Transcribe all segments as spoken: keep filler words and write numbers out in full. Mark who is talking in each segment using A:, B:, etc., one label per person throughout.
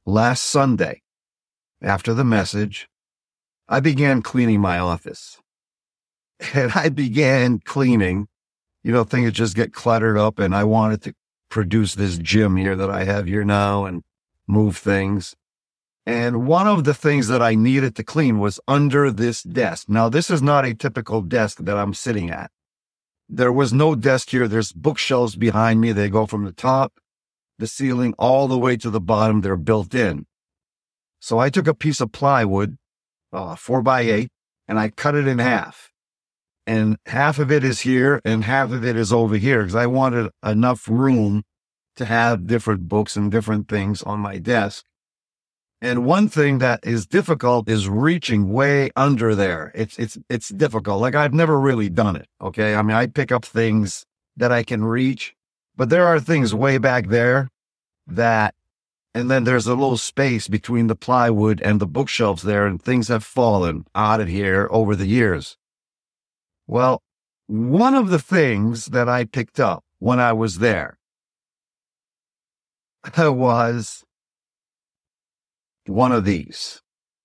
A: last Sunday, after the message, I began cleaning my office. And I began cleaning, you know, things just get cluttered up, and I wanted to produce this gym here that I have here now and move things. And one of the things that I needed to clean was under this desk. Now, this is not a typical desk that I'm sitting at. There was no desk here. There's bookshelves behind me. They go from the top, the ceiling, all the way to the bottom. They're built in. So I took a piece of plywood, uh, four by eight, and I cut it in half. And half of it is here and half of it is over here because I wanted enough room to have different books and different things on my desk. And one thing that is difficult is reaching way under there. It's, it's, it's difficult. Like I've never really done it. Okay. I mean, I pick up things that I can reach, but there are things way back there that, and then there's a little space between the plywood and the bookshelves there, and things have fallen out of here over the years. Well, one of the things that I picked up when I was there was one of these.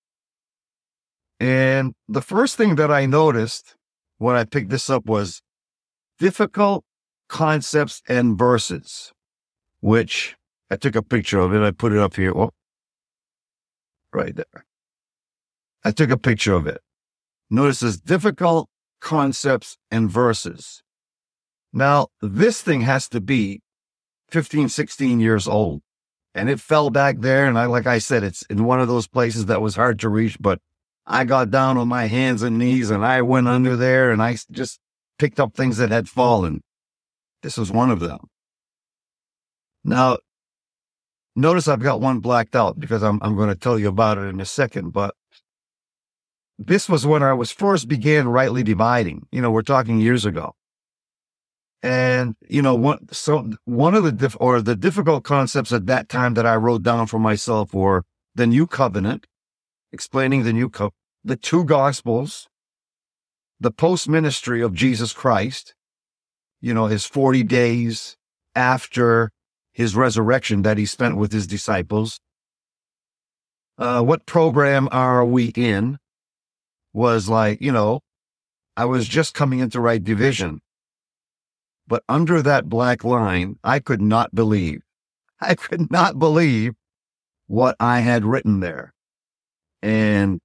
A: And the first thing that I noticed when I picked this up was difficult concepts and verses, which I took a picture of it. I put it up here. Oh, right there. I took a picture of it. Notice this difficult concepts and verses. Now, this thing has to be fifteen, sixteen years old. And it fell back there. And I, like I said, it's in one of those places that was hard to reach, but I got down on my hands and knees and I went under there and I just picked up things that had fallen. This was one of them. Now, notice I've got one blacked out because I'm, I'm going to tell you about it in a second, but this was when I was first began rightly dividing. You know, we're talking years ago. And, you know, one, so one of the, diff, or the difficult concepts at that time that I wrote down for myself were the new covenant, explaining the new covenant, the two gospels, the post-ministry of Jesus Christ, you know, his forty days after his resurrection that he spent with his disciples. Uh, what program are we in? Was like, you know, I was just coming into right division. But under that black line, I could not believe, I could not believe what I had written there. And,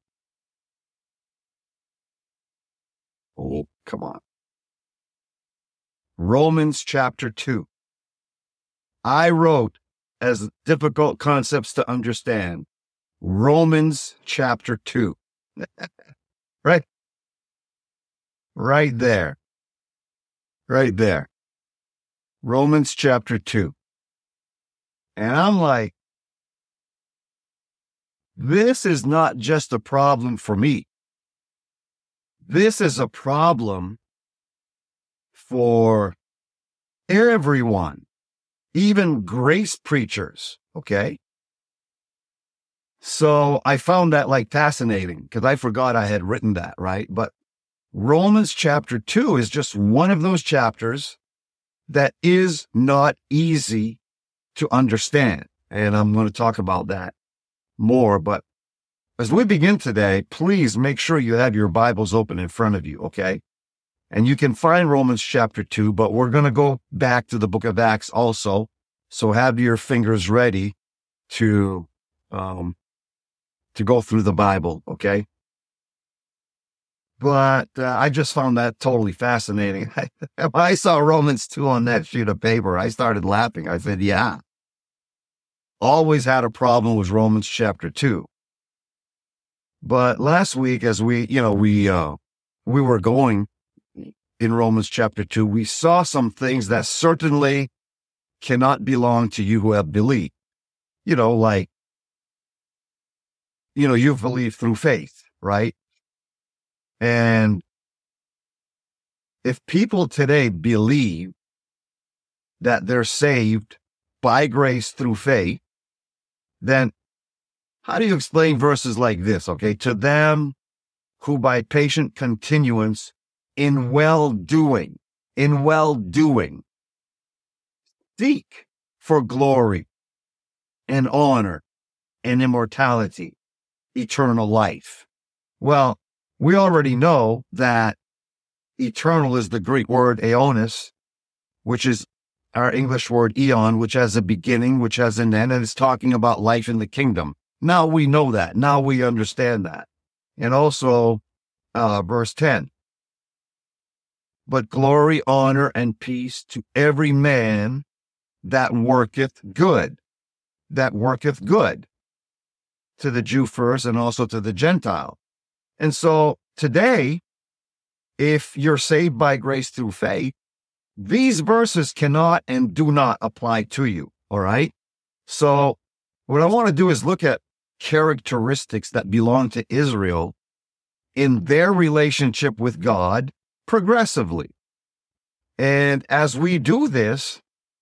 A: oh, come on. Romans chapter two. I wrote as difficult concepts to understand. Romans chapter two. Right? Right there. Right there. Romans chapter two. And I'm like, this is not just a problem for me. This is a problem for everyone, even grace preachers. Okay. So I found that like fascinating because I forgot I had written that, right? But Romans chapter two is just one of those chapters that is not easy to understand. And I'm going to talk about that more. But as we begin today, please make sure you have your Bibles open in front of you, okay? And you can find Romans chapter two, but we're going to go back to the book of Acts also. So have your fingers ready to, um, to go through the Bible, okay? But uh, I just found that totally fascinating. When I saw Romans two on that sheet of paper, I started laughing. I said, yeah. Always had a problem with Romans chapter two. But last week, as we, you know, we, uh, we were going in Romans chapter two, we saw some things that certainly cannot belong to you who have believed. You know, like, you know, you've believed through faith, right? And if people today believe that they're saved by grace through faith, then how do you explain verses like this? Okay. To them who by patient continuance in well-doing, in well-doing, seek for glory and honor and immortality, eternal life. Well, we already know that eternal is the Greek word aeonis, which is our English word eon, which has a beginning, which has an end, and it's talking about life in the kingdom. Now we know that. Now we understand that. And also, uh, verse ten. But glory, honor, and peace to every man that worketh good. That worketh good. To the Jew first and also to the Gentile. And so today, if you're saved by grace through faith, these verses cannot and do not apply to you. All right. So what I want to do is look at characteristics that belong to Israel in their relationship with God progressively. And as we do this,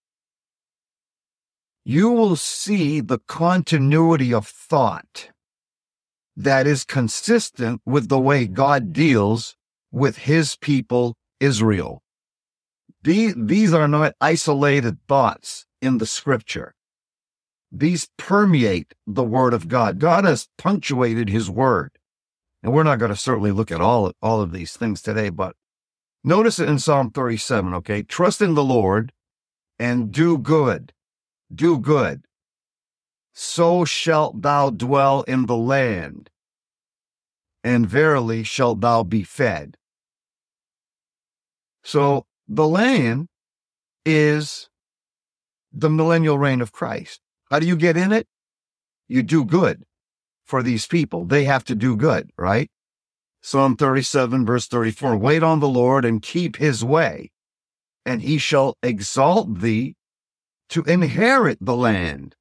A: you will see the continuity of thought that is consistent with the way God deals with his people, Israel. These, these are not isolated thoughts in the scripture. These permeate the word of God. God has punctuated his word. And we're not going to certainly look at all, all of these things today, but notice it in Psalm thirty-seven, okay? Trust in the Lord and do good. Do good. So shalt thou dwell in the land, and verily shalt thou be fed. So the land is the millennial reign of Christ. How do you get in it? You do good for these people. They have to do good, right? Psalm thirty-seven, verse thirty-four, wait on the Lord and keep his way, and he shall exalt thee to inherit the land.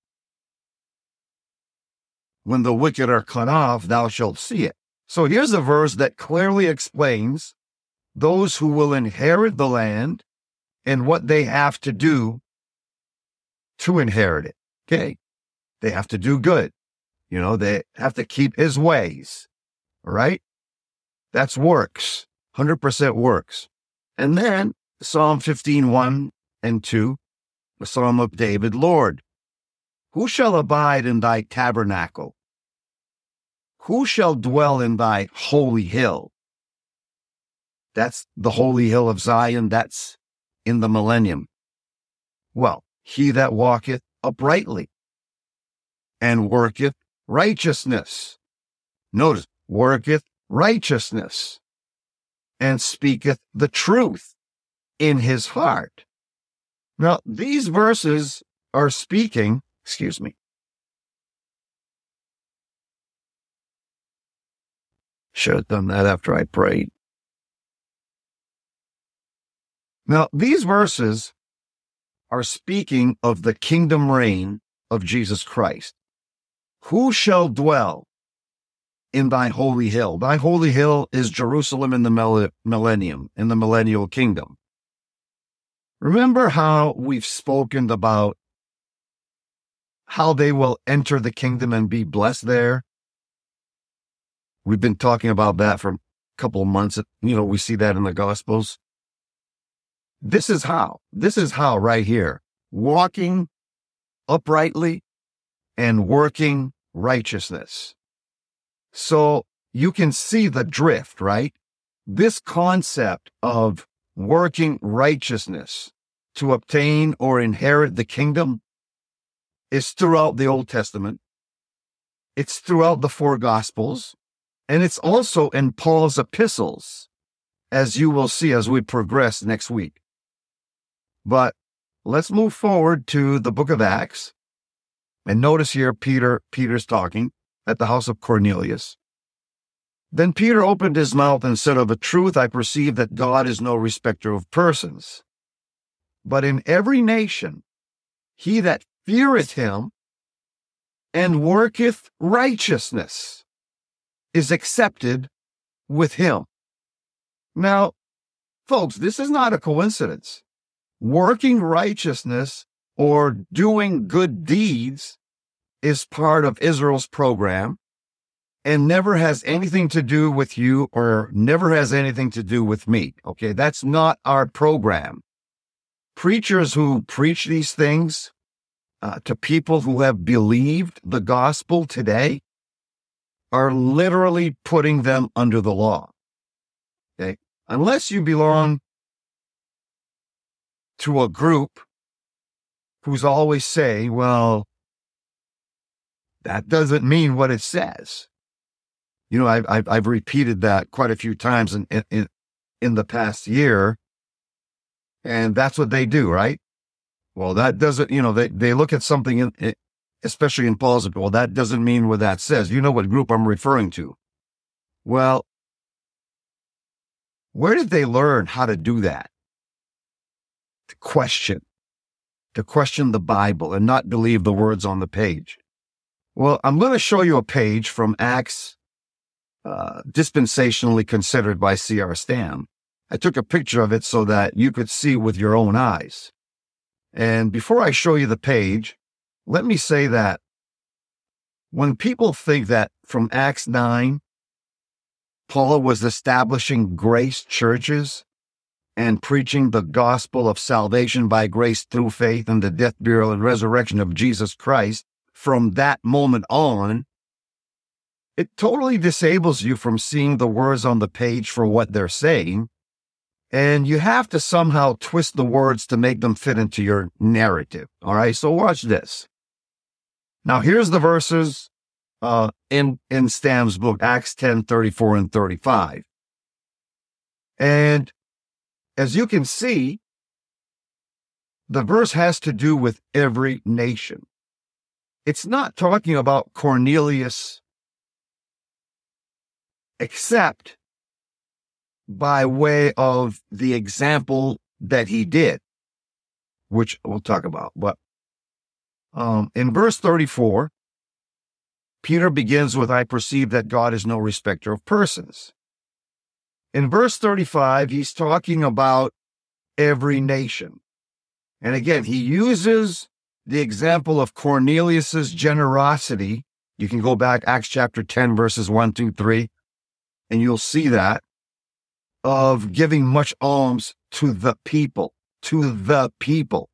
A: When the wicked are cut off, thou shalt see it. So here's a verse that clearly explains those who will inherit the land and what they have to do to inherit it. Okay. They have to do good. You know, they have to keep his ways. All right. That's works. one hundred percent works. And then Psalm fifteen, one and two, the Psalm of David, Lord, who shall abide in thy tabernacle? Who shall dwell in thy holy hill? That's the holy hill of Zion. That's in the millennium. Well, he that walketh uprightly and worketh righteousness. Notice, worketh righteousness and speaketh the truth in his heart. Now, these verses are speaking, excuse me. Should have done that after I prayed. Now, these verses are speaking of the kingdom reign of Jesus Christ. Who shall dwell in thy holy hill? Thy holy hill is Jerusalem in the millennium, in the millennial kingdom. Remember how we've spoken about how they will enter the kingdom and be blessed there? We've been talking about that for a couple of months. You know, we see that in the Gospels. This is how. This is how right here. Walking uprightly and working righteousness. So you can see the drift, right? This concept of working righteousness to obtain or inherit the kingdom is throughout the Old Testament. It's throughout the four Gospels. And it's also in Paul's epistles, as you will see as we progress next week. But let's move forward to the book of Acts. And notice here, Peter, Peter's talking at the house of Cornelius. Then Peter opened his mouth and said, of a truth, I perceive that God is no respecter of persons. But in every nation, he that feareth him and worketh righteousness is accepted with him. Now, folks, this is not a coincidence. Working righteousness or doing good deeds is part of Israel's program and never has anything to do with you or never has anything to do with me. Okay, that's not our program. Preachers who preach these things uh, to people who have believed the gospel today are literally putting them under the law. Okay? Unless you belong to a group who's always saying, well, that doesn't mean what it says. You know, I've, I've, I've repeated that quite a few times in, in, in the past year. And that's what they do, right? Well, that doesn't, you know, they, they look at something, in, especially in Paul's, well, that doesn't mean what that says. You know what group I'm referring to. Well, where did they learn how to do that? To question, to question the Bible and not believe the words on the page. Well, I'm going to show you a page from Acts, uh, dispensationally considered by C R Stam. I took a picture of it so that you could see with your own eyes. And before I show you the page, let me say that when people think that from Acts nine, Paul was establishing grace churches and preaching the gospel of salvation by grace through faith in the death, burial, and resurrection of Jesus Christ, from that moment on, it totally disables you from seeing the words on the page for what they're saying. And you have to somehow twist the words to make them fit into your narrative. All right, so watch this. Now, here's the verses uh, in, in Stam's book, Acts ten, thirty-four and thirty-five. And as you can see, the verse has to do with every nation. It's not talking about Cornelius, except by way of the example that he did, which we'll talk about. But um, in verse thirty-four, Peter begins with, I perceive that God is no respecter of persons. In verse thirty-five, he's talking about every nation. And again, he uses the example of Cornelius's generosity. You can go back, Acts chapter ten, verses one, two, three, and you'll see that, of giving much alms to the people, to the people.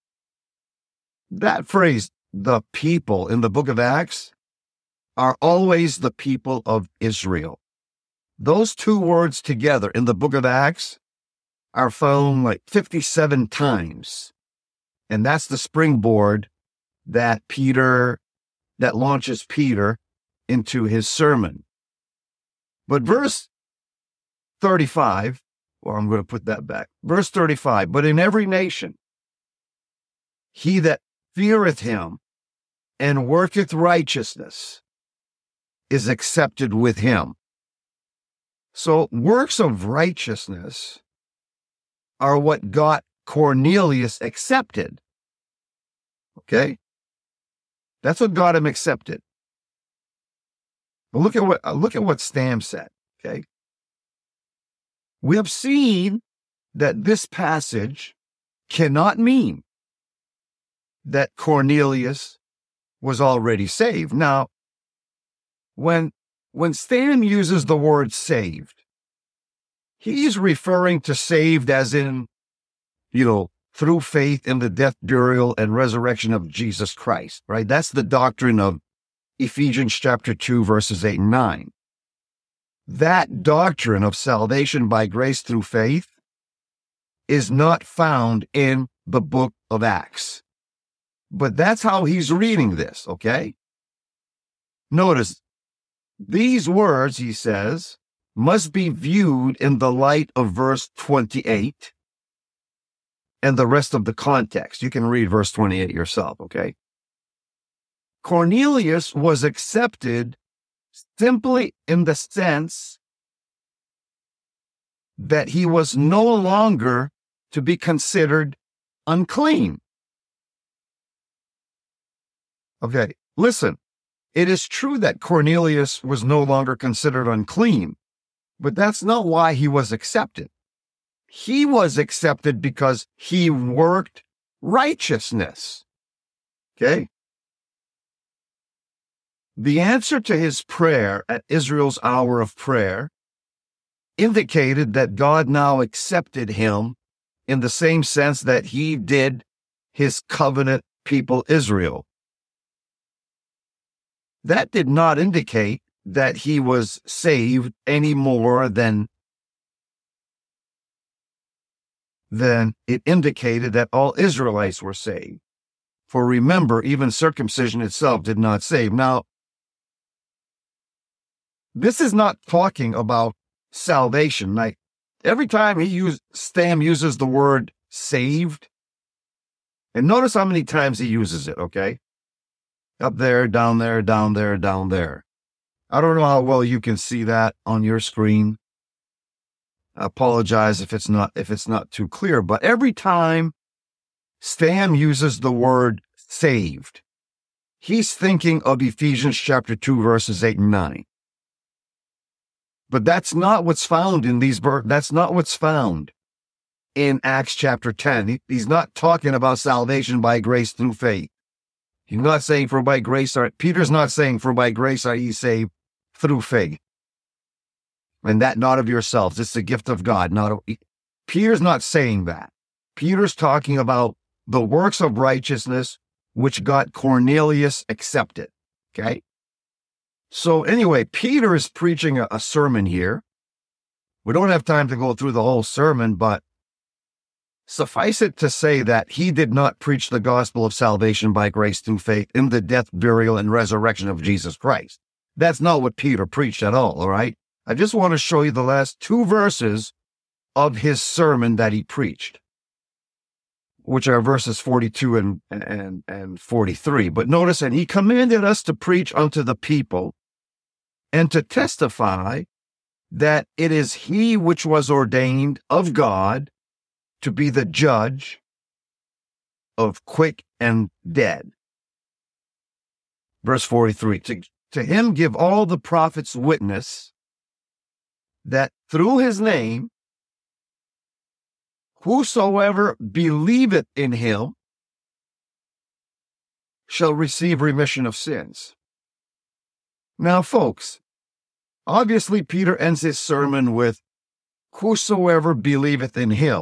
A: That phrase, the people, in the book of Acts, are always the people of Israel. Those two words together in the book of Acts are found like fifty-seven times. And that's the springboard that Peter, that launches Peter into his sermon. But verse thirty-five, or I'm going to put that back. Verse thirty-five, but in every nation, he that feareth him and worketh righteousness is accepted with him. So works of righteousness are what got Cornelius accepted. Okay? That's what got him accepted. But look at what, look at what Stam said. Okay? We have seen that this passage cannot mean that Cornelius was already saved. Now, when, when Stam uses the word saved, he's referring to saved as in, you know, through faith in the death, burial, and resurrection of Jesus Christ, right? That's the doctrine of Ephesians chapter two, verses eight and nine. That doctrine of salvation by grace through faith is not found in the book of Acts. But that's how he's reading this, okay? Notice, these words, he says, must be viewed in the light of verse twenty-eight and the rest of the context. You can read verse twenty-eight yourself, okay? Cornelius was accepted simply in the sense that he was no longer to be considered unclean. Okay, listen, it is true that Cornelius was no longer considered unclean, but that's not why he was accepted. He was accepted because he worked righteousness. Okay? The answer to his prayer at Israel's hour of prayer indicated that God now accepted him in the same sense that he did his covenant people Israel. That did not indicate that he was saved any more than, than it indicated that all Israelites were saved. For remember, even circumcision itself did not save. Now, this is not talking about salvation. Like every time he used, Stam uses the word saved, and notice how many times he uses it, okay? Up there, down there, down there, down there. I don't know how well you can see that on your screen. I apologize if it's not, if it's not too clear, but every time Stam uses the word saved, he's thinking of Ephesians chapter two, verses eight and nine. But that's not what's found in these verses. That's not what's found in Acts chapter ten. He, he's not talking about salvation by grace through faith. He's not saying for by grace are, Peter's not saying for by grace are ye saved through faith. And that not of yourselves. It's the gift of God. Not a, Peter's not saying that. Peter's talking about the works of righteousness which got Cornelius accepted. Okay? So anyway, Peter is preaching a, a sermon here. We don't have time to go through the whole sermon, but suffice it to say that he did not preach the gospel of salvation by grace through faith in the death, burial, and resurrection of Jesus Christ. That's not what Peter preached at all, all right? I just want to show you the last two verses of his sermon that he preached, which are verses forty-two and, and, and forty-three. But notice, and he commanded us to preach unto the people and to testify that it is he which was ordained of God to be the judge of quick and dead. Verse forty-three, to, to him give all the prophets witness that through his name, whosoever believeth in him shall receive remission of sins. Now, folks, obviously Peter ends his sermon with whosoever believeth in him.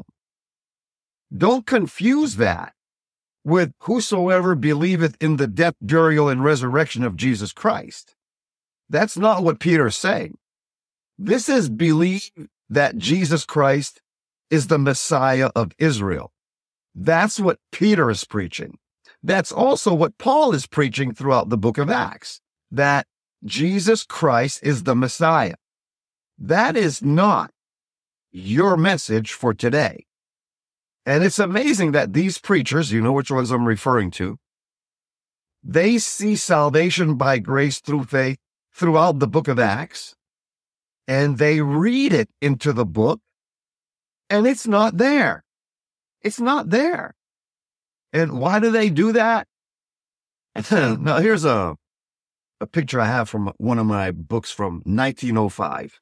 A: Don't confuse that with whosoever believeth in the death, burial, and resurrection of Jesus Christ. That's not what Peter's saying. This is believe that Jesus Christ is the Messiah of Israel. That's what Peter is preaching. That's also what Paul is preaching throughout the book of Acts, that Jesus Christ is the Messiah. That is not your message for today. And it's amazing that these preachers, you know which ones I'm referring to, they see salvation by grace through faith throughout the book of Acts, and they read it into the book, and it's not there. It's not there. And why do they do that? Now, here's a, a picture I have from one of my books from nineteen oh five.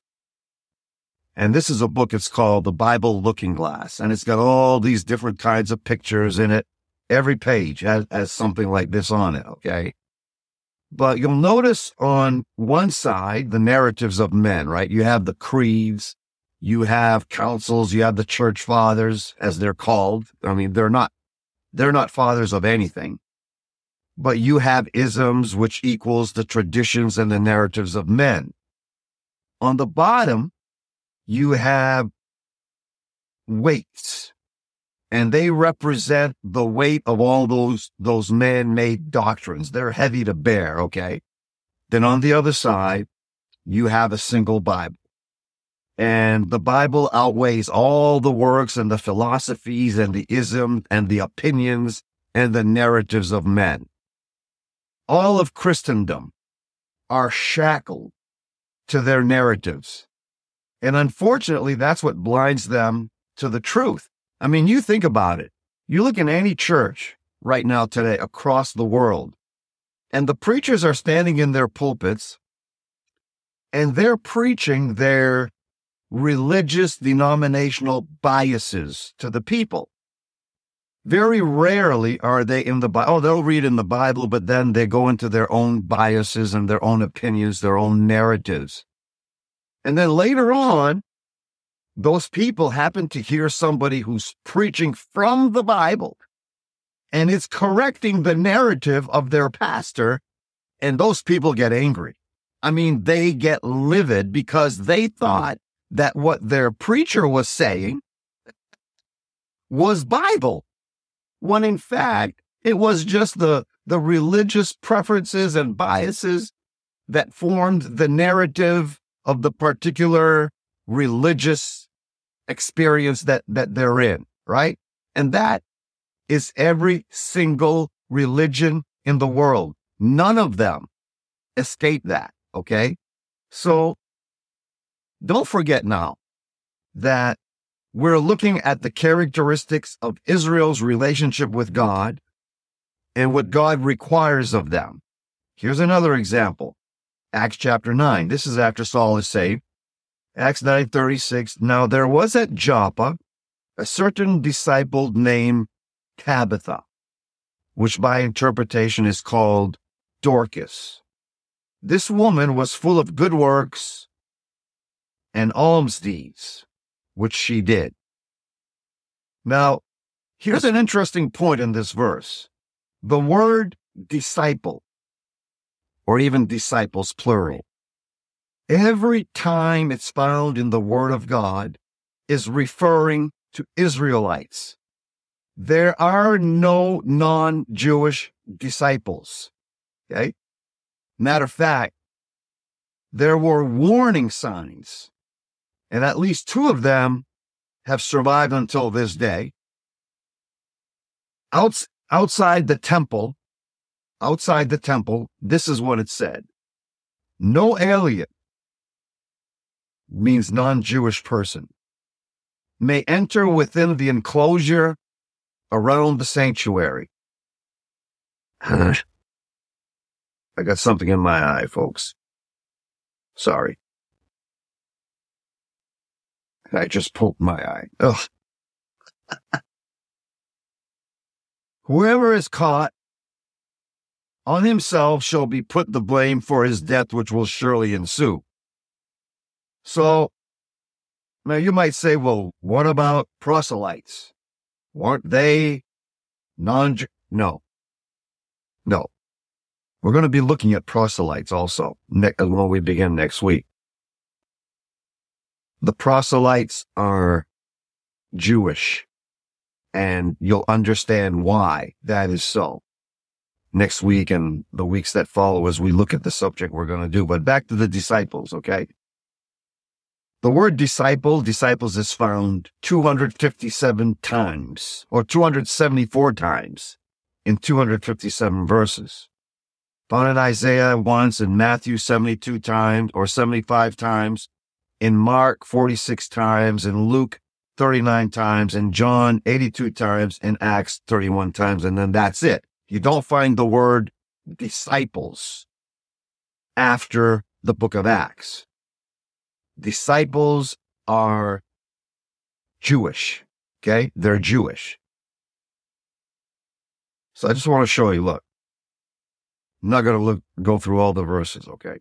A: And this is a book, it's called The Bible Looking Glass. And it's got all these different kinds of pictures in it. Every page has, has something like this on it, okay? But you'll notice on one side, the narratives of men, right? You have the creeds, you have councils, you have the church fathers, as they're called. I mean, they're not, they're not fathers of anything. But you have isms, which equals the traditions and the narratives of men. On the bottom, you have weights, and they represent the weight of all those, those man-made doctrines. They're heavy to bear, okay? Then on the other side, you have a single Bible. And the Bible outweighs all the works and the philosophies and the isms and the opinions and the narratives of men. All of Christendom are shackled to their narratives. And unfortunately, that's what blinds them to the truth. I mean, you think about it. You look in any church right now today across the world, and the preachers are standing in their pulpits, and they're preaching their religious denominational biases to the people. Very rarely are they in the Bible. Oh, they'll read in the Bible, but then they go into their own biases and their own opinions, their own narratives. And then later on, those people happen to hear somebody who's preaching from the Bible, and it's correcting the narrative of their pastor, and those people get angry. I mean, they get livid because they thought that what their preacher was saying was Bible, when in fact, it was just the, the religious preferences and biases that formed the narrative of the particular religious experience that, that they're in, right? And that is every single religion in the world. None of them escape that, okay? So don't forget now that we're looking at the characteristics of Israel's relationship with God and what God requires of them. Here's another example. Acts chapter nine. This is after Saul is saved. Acts nine thirty-six. Now there was at Joppa a certain disciple named Tabitha, which by interpretation is called Dorcas. This woman was full of good works and alms deeds, which she did. Now, here's an interesting point in this verse. The word disciple, or even disciples plural, every time it's found in the Word of God is referring to Israelites. There are no non-Jewish disciples, okay? Matter of fact, there were warning signs, and at least two of them have survived until this day. Outs- outside the temple, outside the temple, this is what it said. No alien, means non-Jewish person, may enter within the enclosure around the sanctuary. I got something in my eye, folks. Sorry. I just poked my eye. Ugh. Whoever is caught on himself shall be put the blame for his death, which will surely ensue. So, now you might say, well, what about proselytes? Weren't they non? No. No. We're going to be looking at proselytes also ne- when we begin next week. The proselytes are Jewish, and you'll understand why that is so next week and the weeks that follow as we look at the subject we're going to do. But back to the disciples, okay? The word disciple, disciples is found two hundred fifty-seven times, or two hundred seventy-four times in two hundred fifty-seven verses. Found in Isaiah once, in Matthew seventy-two times, or seventy-five times, in Mark forty-six times, in Luke thirty-nine times, in John eighty-two times, in Acts thirty-one times, and then that's it. You don't find the word disciples after the book of Acts. Disciples are Jewish, okay? They're Jewish. So I just want to show you, look. I'm not going to look, go through all the verses, okay?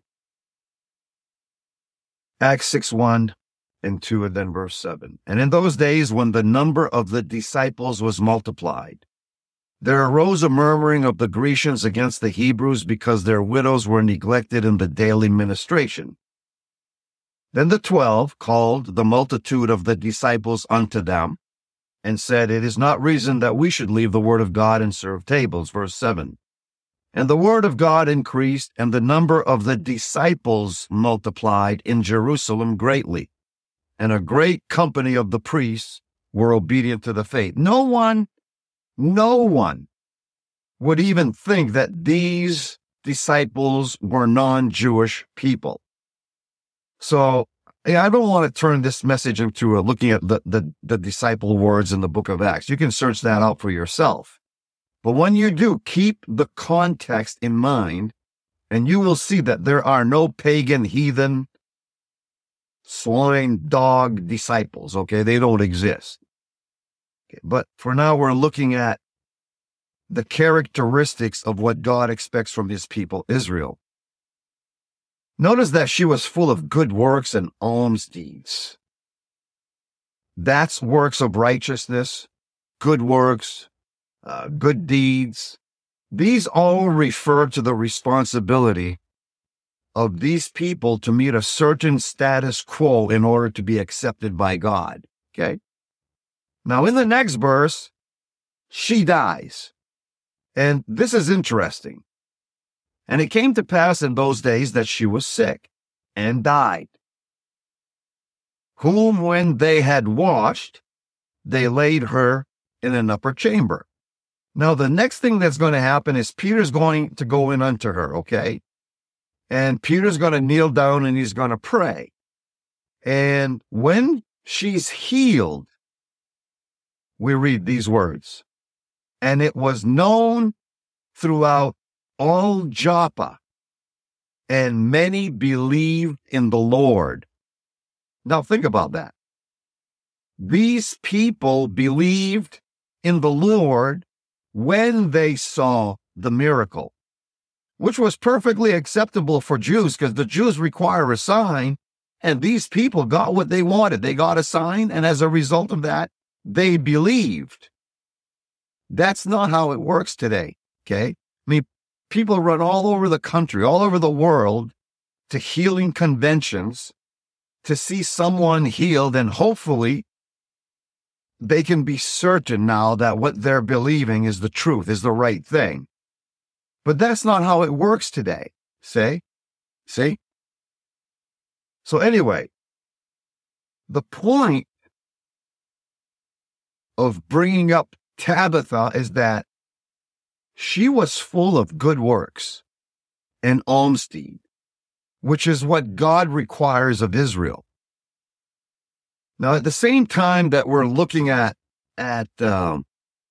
A: Acts six, one and two, and then verse seven. And in those days when the number of the disciples was multiplied, there arose a murmuring of the Grecians against the Hebrews because their widows were neglected in the daily ministration. Then the twelve called the multitude of the disciples unto them and said, it is not reason that we should leave the word of God and serve tables. Verse seven. And the word of God increased, and the number of the disciples multiplied in Jerusalem greatly. And a great company of the priests were obedient to the faith. No one, no one would even think that these disciples were non-Jewish people. So yeah, I don't want to turn this message into a, looking at the, the, the disciple words in the book of Acts. You can search that out for yourself. But when you do, keep the context in mind, and you will see that there are no pagan, heathen, swine, dog disciples, okay? They don't exist. Okay, but for now, we're looking at the characteristics of what God expects from his people, Israel. Notice that she was full of good works and alms deeds. That's works of righteousness, good works, uh, good deeds. These all refer to the responsibility of these people to meet a certain status quo in order to be accepted by God. Okay? Now, in the next verse, she dies. And this is interesting. And it came to pass in those days that she was sick and died, whom when they had washed, they laid her in an upper chamber. Now, the next thing that's going to happen is Peter's going to go in unto her, okay? And Peter's going to kneel down and he's going to pray. And when she's healed, we read these words, and it was known throughout all Joppa, and many believed in the Lord. Now think about that. These people believed in the Lord when they saw the miracle, which was perfectly acceptable for Jews because the Jews require a sign, and these people got what they wanted. They got a sign, and as a result of that, they believed. That's not how it works today, okay? I mean, people run all over the country, all over the world to healing conventions to see someone healed, and hopefully they can be certain now that what they're believing is the truth, is the right thing. But that's not how it works today, see? See? So anyway, the point of bringing up Tabitha is that she was full of good works and alms deed, which is what God requires of Israel. Now, at the same time that we're looking at at um,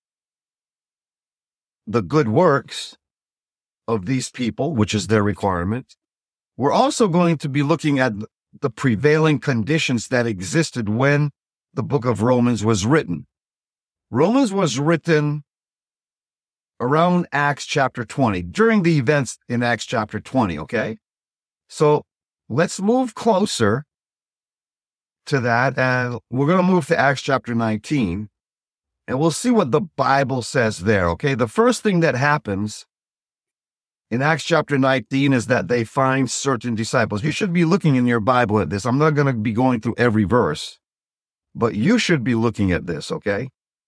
A: the good works of these people, which is their requirement, we're also going to be looking at the prevailing conditions that existed when the book of Romans was written. Romans was written around Acts chapter twenty, during the events in Acts chapter twenty, okay? So let's move closer to that, and we're going to move to Acts chapter nineteen, and we'll see what the Bible says there, okay? The first thing that happens in Acts chapter nineteen is that they find certain disciples. You should be looking in your Bible at this. I'm not going to be going through every verse, but you should be looking at this, okay?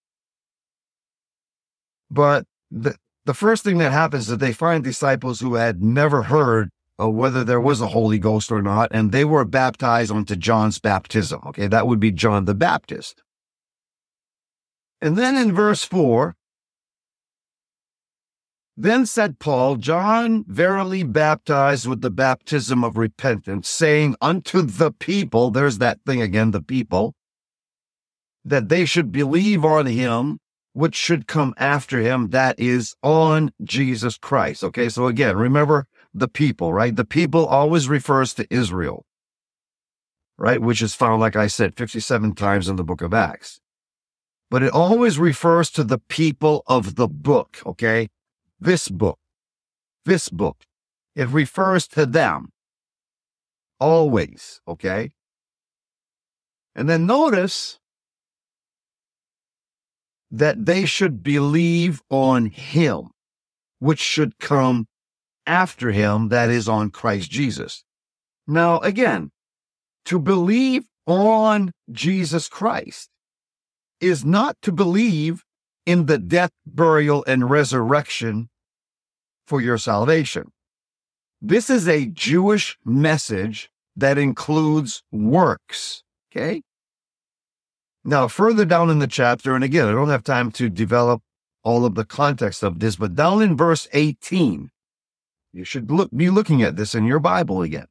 A: But the, the first thing that happens is that they find disciples who had never heard of whether there was a Holy Ghost or not, and they were baptized onto John's baptism. Okay, that would be John the Baptist. And then in verse four, then said Paul, John verily baptized with the baptism of repentance, saying unto the people, there's that thing again, the people, that they should believe on him which should come after him, that is, on Jesus Christ. Okay, so again, remember the people, right? The people always refers to Israel, right? Which is found, like I said, fifty-seven times in the book of Acts. But it always refers to the people of the book, okay? This book, this book. It refers to them. Always, okay? And then notice that they should believe on him, which should come after him, that is, on Christ Jesus. Now, again, to believe on Jesus Christ is not to believe in the death, burial, and resurrection for your salvation. This is a Jewish message that includes works, okay? Now, further down in the chapter, and again, I don't have time to develop all of the context of this, but down in verse eighteen, you should look, be looking at this in your Bible again.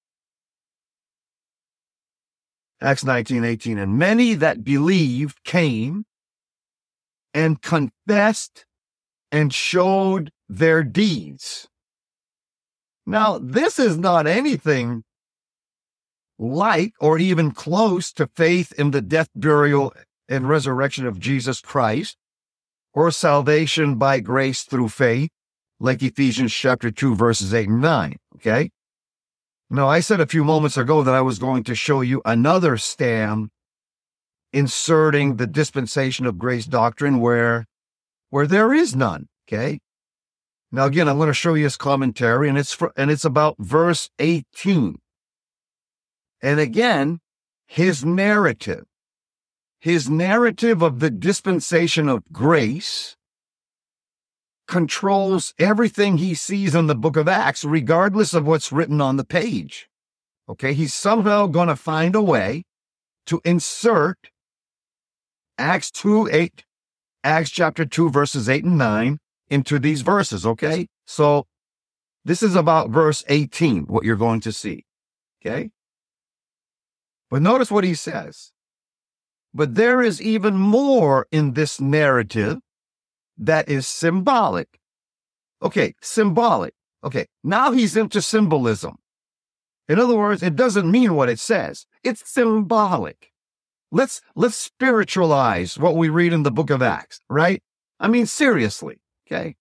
A: Acts nineteen eighteen, and many that believed came and confessed and showed their deeds. Now, this is not anything like or even close to faith in the death, burial, and resurrection of Jesus Christ, or salvation by grace through faith, like Ephesians chapter two, verses eight and nine, okay? Now, I said a few moments ago that I was going to show you another stam inserting the dispensation of grace doctrine where where there is none. Okay. Now, again, I'm going to show you his commentary, and it's for, and it's about verse eighteen. And again, his narrative, his narrative of the dispensation of grace controls everything he sees in the book of Acts, regardless of what's written on the page. Okay, he's somehow going to find a way to insert Acts two, eight, Acts chapter two, verses eight and nine into these verses, okay? So this is about verse eighteen, what you're going to see, okay? But notice what he says. But there is even more in this narrative that is symbolic. Okay, symbolic. Okay, now he's into symbolism. In other words, it doesn't mean what it says. It's symbolic. Let's, let's spiritualize what we read in the book of Acts, right? I mean, seriously, okay?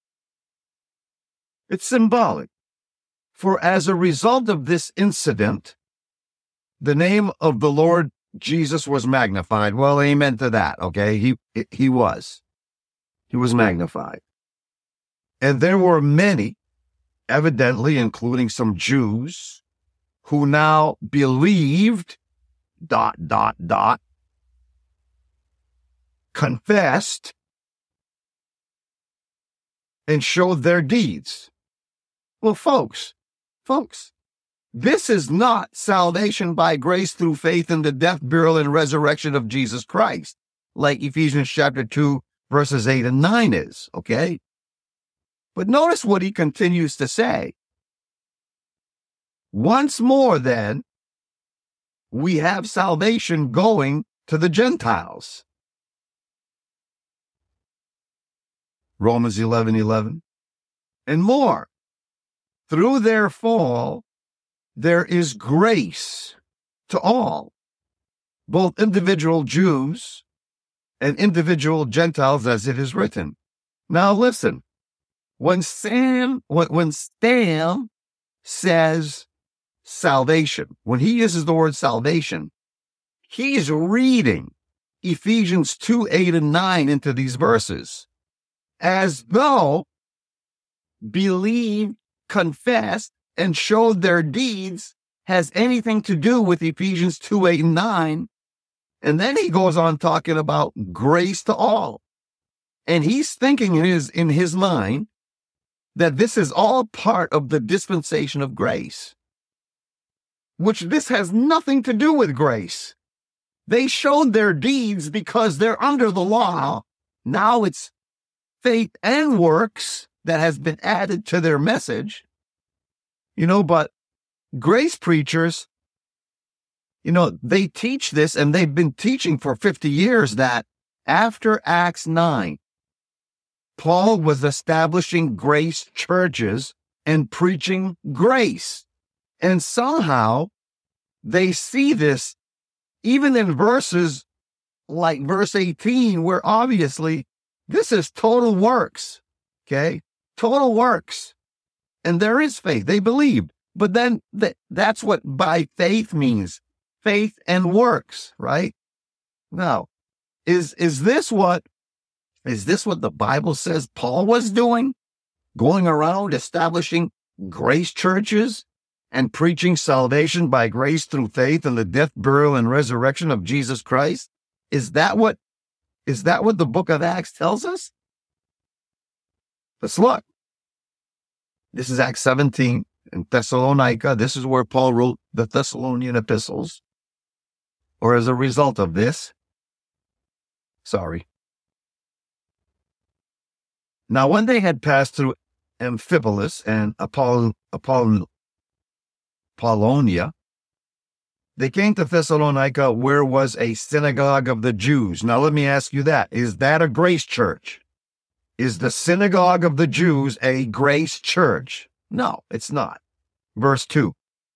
A: It's symbolic. For as a result of this incident, the name of the Lord Jesus was magnified. Well, amen to that, okay? He, he was. He was magnified. And there were many, evidently including some Jews, who now believed, dot, dot, dot, confessed, and showed their deeds. Well, folks, folks, this is not salvation by grace through faith in the death, burial, and resurrection of Jesus Christ, like Ephesians chapter two, verses eight and nine is, okay? But notice what he continues to say. Once more, then, we have salvation going to the Gentiles. Romans eleven eleven. And more. Through their fall, there is grace to all, both individual Jews and individual Gentiles, as it is written. Now listen, when Sam, when, when Stam says salvation, when he uses the word salvation, he's reading Ephesians two, eight, and nine into these verses, as though believed, confessed, and showed their deeds has anything to do with Ephesians two, eight, and nine. And then he goes on talking about grace to all. And he's thinking in his, in his mind that this is all part of the dispensation of grace, which this has nothing to do with grace. They showed their deeds because they're under the law. Now it's faith and works that has been added to their message. You know, but grace preachers, you know, they teach this, and they've been teaching for fifty years that after Acts nine, Paul was establishing grace churches and preaching grace. And somehow they see this even in verses like verse eighteen, where obviously this is total works, okay? Total works. And there is faith. They believed. But then th- that's what by faith means. Faith and works, right? Now, is, is this what, is this what the Bible says Paul was doing? Going around establishing grace churches and preaching salvation by grace through faith in the death, burial, and resurrection of Jesus Christ? Is that what, is that what the book of Acts tells us? Let's look. This is Acts seventeen in Thessalonica. This is where Paul wrote the Thessalonian epistles. Or as a result of this, sorry. Now, when they had passed through Amphipolis and Apoll- Apoll- Apollonia, they came to Thessalonica, where was a synagogue of the Jews. Now, let me ask you that. Is that a grace church? Is the synagogue of the Jews a grace church? No, it's not. Verse two.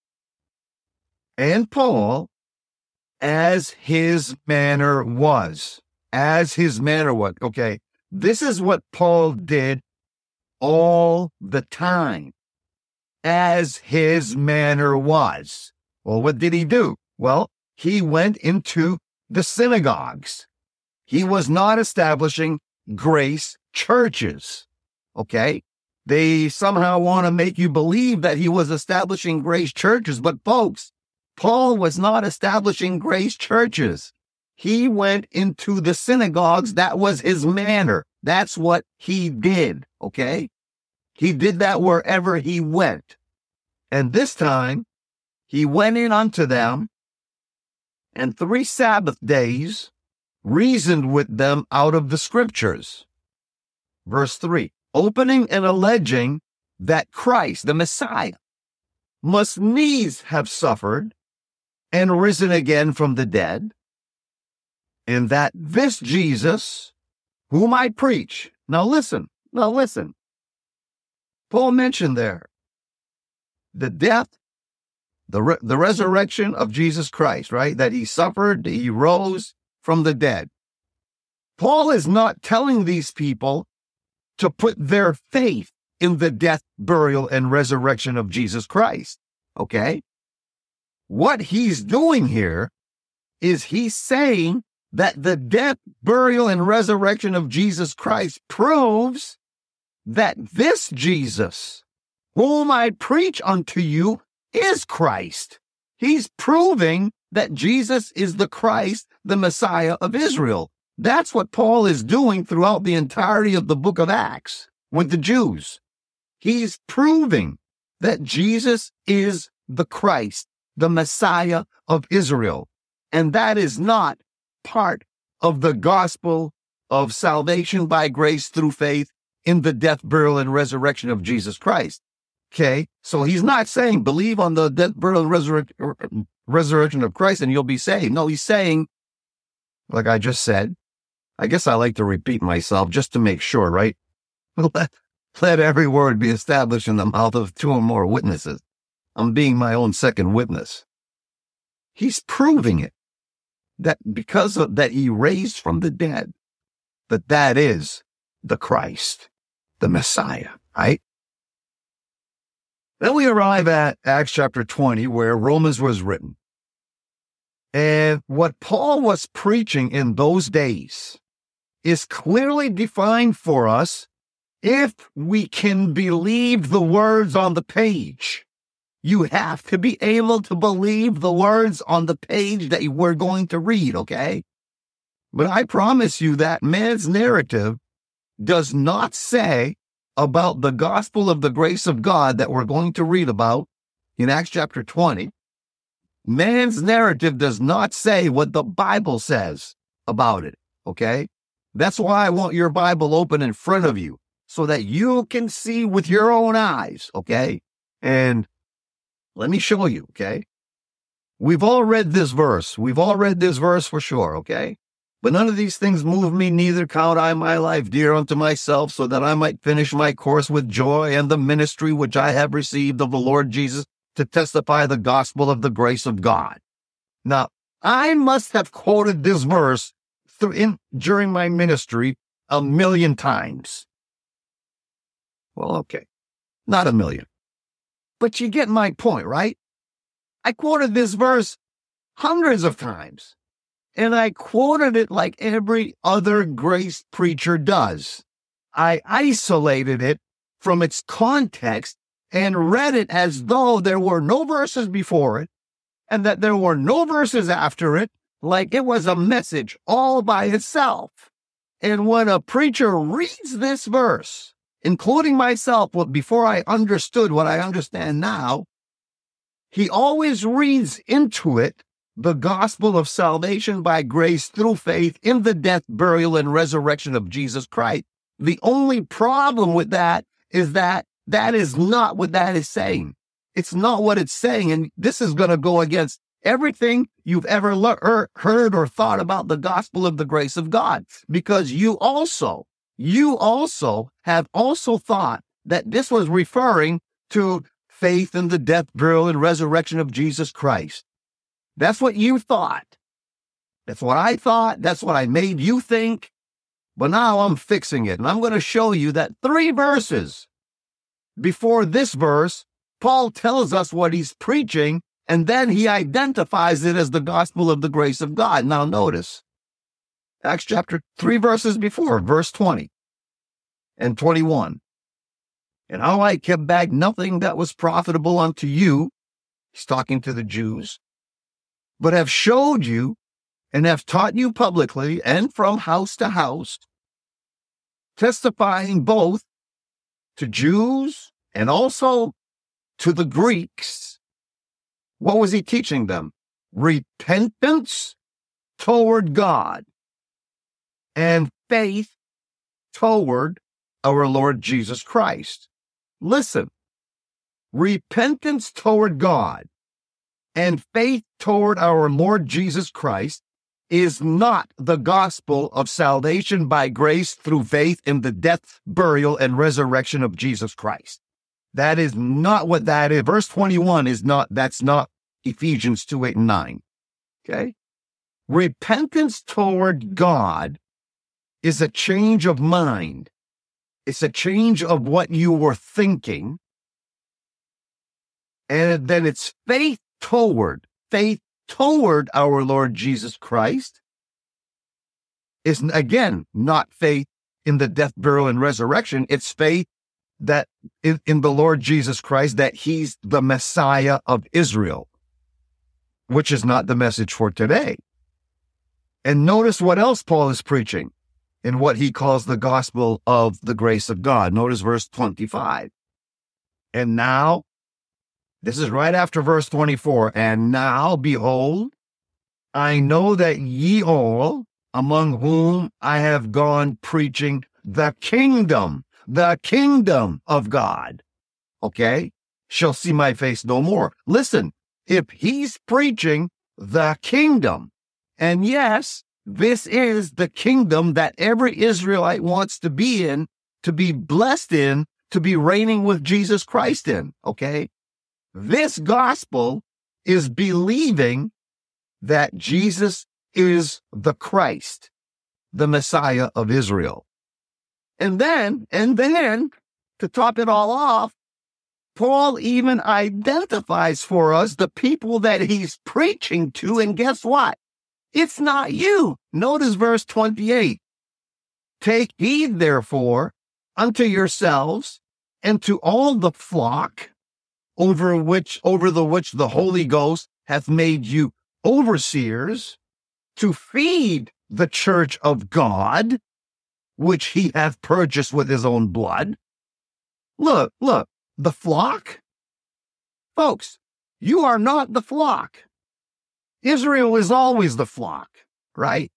A: And Paul, as his manner was, as his manner was. Okay, this is what Paul did all the time, as his manner was. Well, what did he do? Well, he went into the synagogues. He was not establishing grace churches. Okay. They somehow want to make you believe that he was establishing grace churches. But folks, Paul was not establishing grace churches. He went into the synagogues. That was his manner. That's what he did. Okay. He did that wherever he went. And this time he went in unto them and three Sabbath days reasoned with them out of the scriptures. Verse three, opening and alleging that Christ, the Messiah, must needs have suffered and risen again from the dead, and that this Jesus, whom I preach. Now listen, now listen. Paul mentioned there the death, the, re- the resurrection of Jesus Christ, right? That he suffered, he rose from the dead. Paul is not telling these people to put their faith in the death, burial, and resurrection of Jesus Christ. Okay? What he's doing here is he's saying that the death, burial, and resurrection of Jesus Christ proves that this Jesus, whom I preach unto you, is Christ. He's proving that Jesus is the Christ, the Messiah of Israel. That's what Paul is doing throughout the entirety of the book of Acts with the Jews. He's proving that Jesus is the Christ, the Messiah of Israel. And that is not part of the gospel of salvation by grace through faith in the death, burial, and resurrection of Jesus Christ. Okay, so he's not saying believe on the death, burial, and resurrec- resurrection of Christ and you'll be saved. No, he's saying, like I just said, I guess I like to repeat myself just to make sure, right? Let, let every word be established in the mouth of two or more witnesses. I'm being my own second witness. He's proving it, that because of that he raised from the dead, that that is the Christ, the Messiah, right? Then we arrive at Acts chapter twenty, where Romans was written. And what Paul was preaching in those days is clearly defined for us if we can believe the words on the page. You have to be able to believe the words on the page that we're going to read, okay? But I promise you that man's narrative does not say about the gospel of the grace of God that we're going to read about in Acts chapter twenty. Man's narrative does not say what the Bible says about it, okay? That's why I want your Bible open in front of you so that you can see with your own eyes, okay? And let me show you, okay? We've all read this verse. We've all read this verse for sure, okay? But none of these things move me, neither count I my life dear unto myself, so that I might finish my course with joy and the ministry which I have received of the Lord Jesus to testify the gospel of the grace of God. Now, I must have quoted this verse through in, during my ministry a million times. Well, okay, not a million. But you get my point, right? I quoted this verse hundreds of times. And I quoted it like every other grace preacher does. I isolated it from its context and read it as though there were no verses before it and that there were no verses after it, like it was a message all by itself. And when a preacher reads this verse, including myself, before I understood what I understand now, he always reads into it the gospel of salvation by grace through faith in the death, burial, and resurrection of Jesus Christ. The only problem with that is that that is not what that is saying. It's not what it's saying. And this is going to go against everything you've ever le- heard or thought about the gospel of the grace of God, because you also, you also have also thought that this was referring to faith in the death, burial, and resurrection of Jesus Christ. That's what you thought. That's what I thought. That's what I made you think. But now I'm fixing it. And I'm going to show you that three verses before this verse, Paul tells us what he's preaching, and then he identifies it as the gospel of the grace of God. Now notice, Acts chapter three verses before, verse twenty. and twenty-one. And how I kept back nothing that was profitable unto you, he's talking to the Jews, but have showed you and have taught you publicly and from house to house, testifying both to Jews and also to the Greeks. What was he teaching them? Repentance toward God and faith toward our Lord Jesus Christ. Listen, repentance toward God and faith toward our Lord Jesus Christ is not the gospel of salvation by grace through faith in the death, burial, and resurrection of Jesus Christ. That is not what that is. Verse twenty-one is not, that's not Ephesians two, eight, and nine. Okay? Repentance toward God is a change of mind. It's a change of what you were thinking. And then it's faith toward, faith toward our Lord Jesus Christ. It's, again, not faith in the death, burial, and resurrection. It's faith that in, in the Lord Jesus Christ, that he's the Messiah of Israel, which is not the message for today. And notice what else Paul is preaching in what he calls the gospel of the grace of God. Notice verse twenty-five. And now, this is right after verse twenty-four. And now, behold, I know that ye all, among whom I have gone preaching the kingdom, the kingdom of God, okay, shall see my face no more. Listen, if he's preaching the kingdom, and yes, this is the kingdom that every Israelite wants to be in, to be blessed in, to be reigning with Jesus Christ in, okay? This gospel is believing that Jesus is the Christ, the Messiah of Israel. And then, and then, to top it all off, Paul even identifies for us the people that he's preaching to, and guess what? It's not you. Notice verse twenty-eight. Take heed, therefore, unto yourselves and to all the flock over which, over the which the Holy Ghost hath made you overseers, to feed the church of God, which he hath purchased with his own blood. Look, look, the flock? Folks, you are not the flock. Israel is always the flock, right?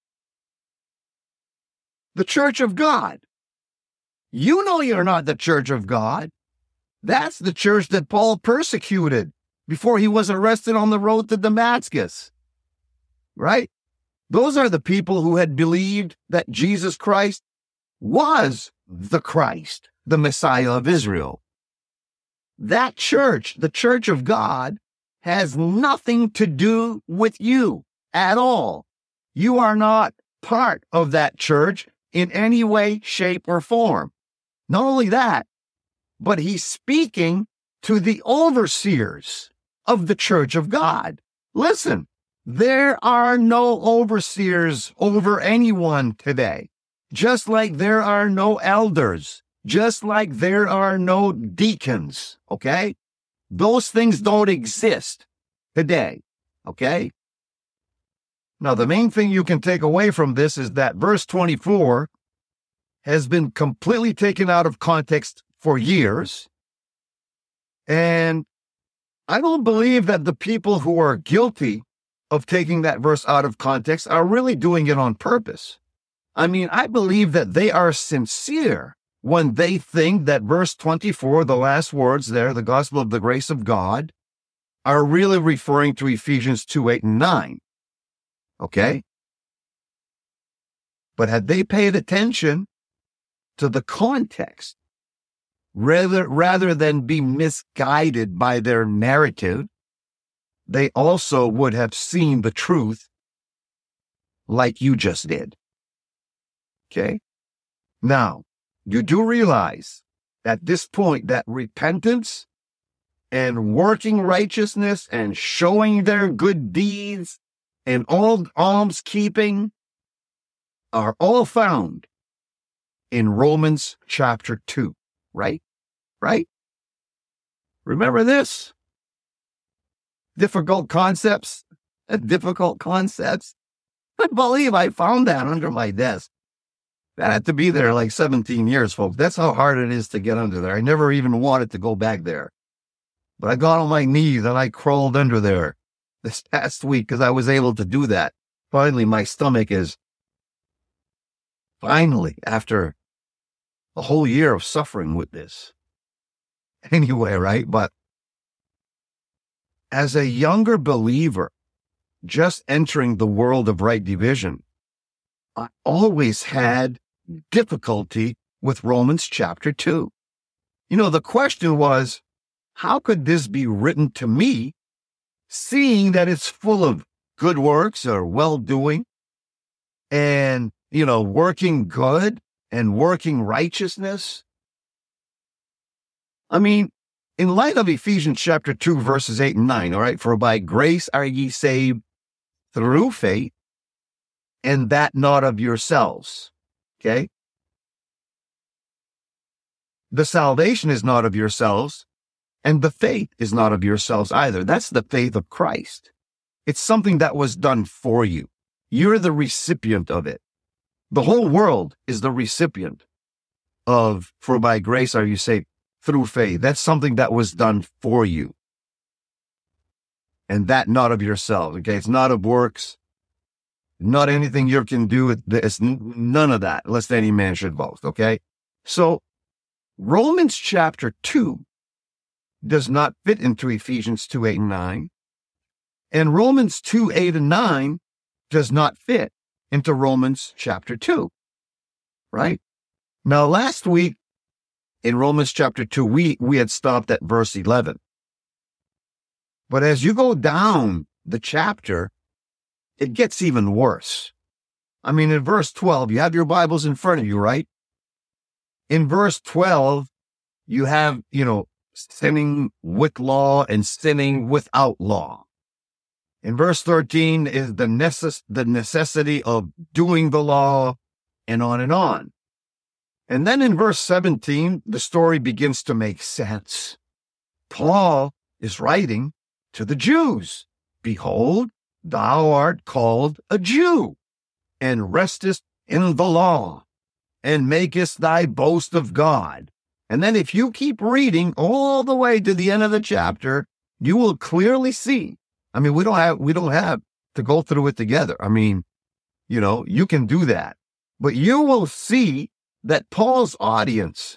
A: The church of God. You know you're not the church of God. That's the church that Paul persecuted before he was arrested on the road to Damascus, right? Those are the people who had believed that Jesus Christ was the Christ, the Messiah of Israel. That church, the church of God, has nothing to do with you at all. You are not part of that church in any way, shape, or form. Not only that, but he's speaking to the overseers of the church of God. Listen, there are no overseers over anyone today, just like there are no elders, just like there are no deacons, okay? Those things don't exist today, okay? Now, the main thing you can take away from this is that verse twenty-four has been completely taken out of context for years. And I don't believe that the people who are guilty of taking that verse out of context are really doing it on purpose. I mean, I believe that they are sincere when they think that verse twenty-four, the last words there, the gospel of the grace of God, are really referring to Ephesians two, eight, and nine. Okay? But had they paid attention to the context, rather, rather than be misguided by their narrative, they also would have seen the truth like you just did. Okay? Now, you do realize at this point that repentance and working righteousness and showing their good deeds and all almskeeping are all found in Romans chapter two, right? Right? Remember this? Difficult concepts, difficult concepts. I believe I found that under my desk. That had to be there like seventeen years, folks. That's how hard it is to get under there. I never even wanted to go back there. But I got on my knees and I crawled under there this past week because I was able to do that. Finally, my stomach is finally, after a whole year of suffering with this. Anyway, right? But as a younger believer, just entering the world of right division, I always had difficulty with Romans chapter two. You know, the question was, how could this be written to me, seeing that it's full of good works or well-doing and, you know, working good and working righteousness? I mean, in light of Ephesians chapter two, verses eight and nine, all right, for by grace are ye saved through faith, and that not of yourselves, okay? The salvation is not of yourselves, and the faith is not of yourselves either. That's the faith of Christ. It's something that was done for you. You're the recipient of it. The whole world is the recipient of, for by grace are you saved through faith. That's something that was done for you. And that not of yourselves, okay? It's not of works, not anything you can do. It's none of that, lest any man should boast, okay? So Romans chapter two does not fit into Ephesians two, eight, and nine. And Romans two, eight, and nine does not fit into Romans chapter two, right? Now, last week in Romans chapter two, we, we had stopped at verse eleven. But as you go down the chapter, it gets even worse. I mean, in verse twelve, you have your Bibles in front of you, right? In verse twelve, you have, you know, sinning with law and sinning without law. In verse thirteen is the, necess- the necessity of doing the law, and on and on. And then in verse seventeen, the story begins to make sense. Paul is writing to the Jews. Behold, thou art called a Jew, and restest in the law, and makest thy boast of God. And then if you keep reading all the way to the end of the chapter, you will clearly see. I mean, we don't have, we don't have to go through it together. I mean, you know, you can do that, but you will see that Paul's audience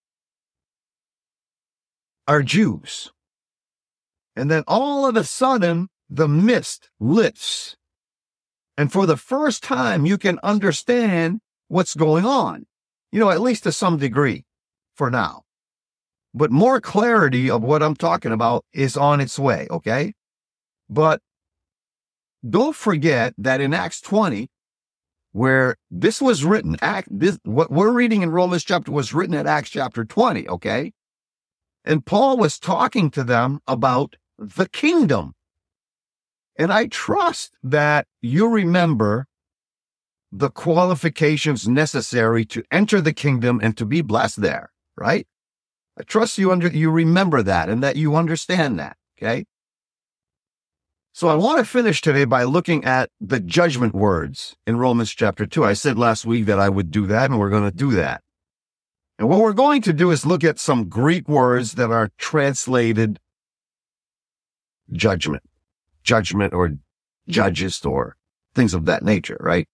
A: are Jews. And then all of a sudden, the mist lifts. And for the first time, you can understand what's going on, you know, at least to some degree for now. But more clarity of what I'm talking about is on its way, okay? But don't forget that in Acts twenty, where this was written, Act, this, what we're reading in Romans chapter was written at Acts chapter twenty, okay? And Paul was talking to them about the kingdom. And I trust that you remember the qualifications necessary to enter the kingdom and to be blessed there, right? I trust you under, you remember that and that you understand that, okay? So I want to finish today by looking at the judgment words in Romans chapter two. I said last week that I would do that, and we're going to do that. And what we're going to do is look at some Greek words that are translated judgment, judgment or judges or things of that nature, right?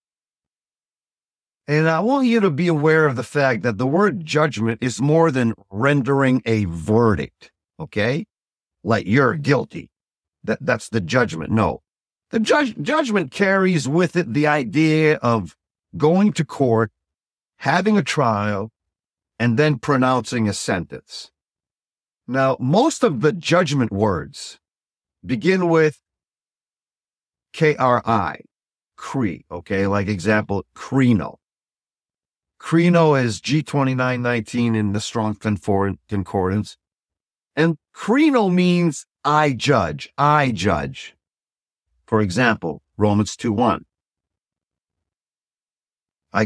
A: And I want you to be aware of the fact that the word judgment is more than rendering a verdict, okay? Like you're guilty. That, that's the judgment. No. The judge, judgment carries with it the idea of going to court, having a trial, and then pronouncing a sentence. Now, most of the judgment words begin with K R I, Cre, okay? Like example, Kreno. Kreno is G twenty-nine nineteen in the Strong Concordance. And Kreno means I judge, I judge. For example, Romans two one. I,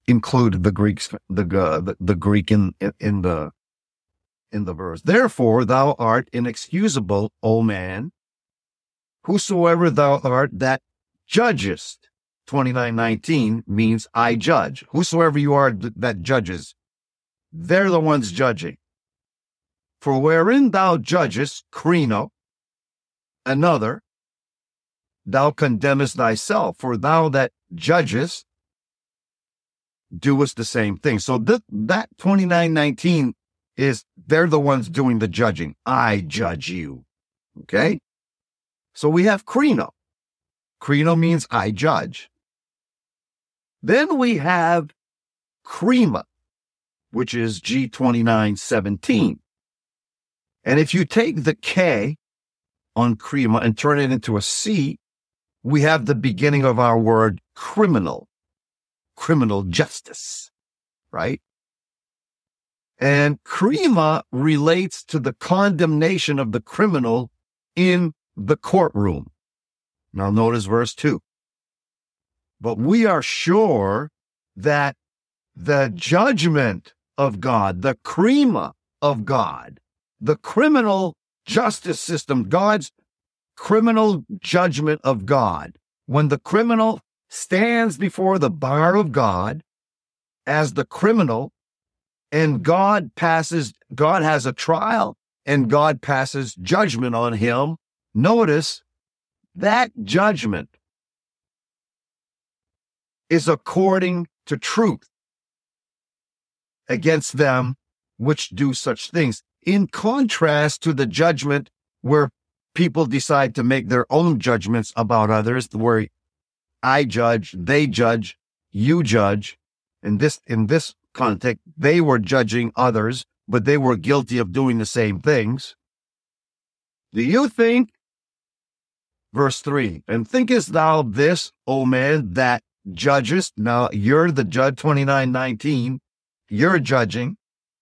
A: include the Greeks, the, uh, the, the Greek in, in the, in the verse. Therefore, thou art inexcusable, O man, whosoever thou art that judgest. twenty-nine nineteen means I judge. Whosoever you are that judges, they're the ones judging. For wherein thou judgest, krino, another, thou condemnest thyself, for thou that judgest doest the same thing. So th- that twenty-nine nineteen is, they're the ones doing the judging. I judge you. Okay? So we have krino. Krino means I judge. Then we have krima, which is G twenty-nine seventeen. And if you take the K on krima and turn it into a C, we have the beginning of our word criminal, criminal justice, right? And krima relates to the condemnation of the criminal in the courtroom. Now notice verse two. But we are sure that the judgment of God, the krima of God, the criminal justice system, God's criminal judgment of God, when the criminal stands before the bar of God as the criminal, and God passes, God has a trial, and God passes judgment on him, notice that judgment is according to truth against them which do such things, in contrast to the judgment where people decide to make their own judgments about others, where I judge, they judge, you judge. In this, in this context, they were judging others, but they were guilty of doing the same things. Do you think, verse three, and thinkest thou this, O man, that judgest? Now you're the judge, twenty-nine nineteen, you're judging,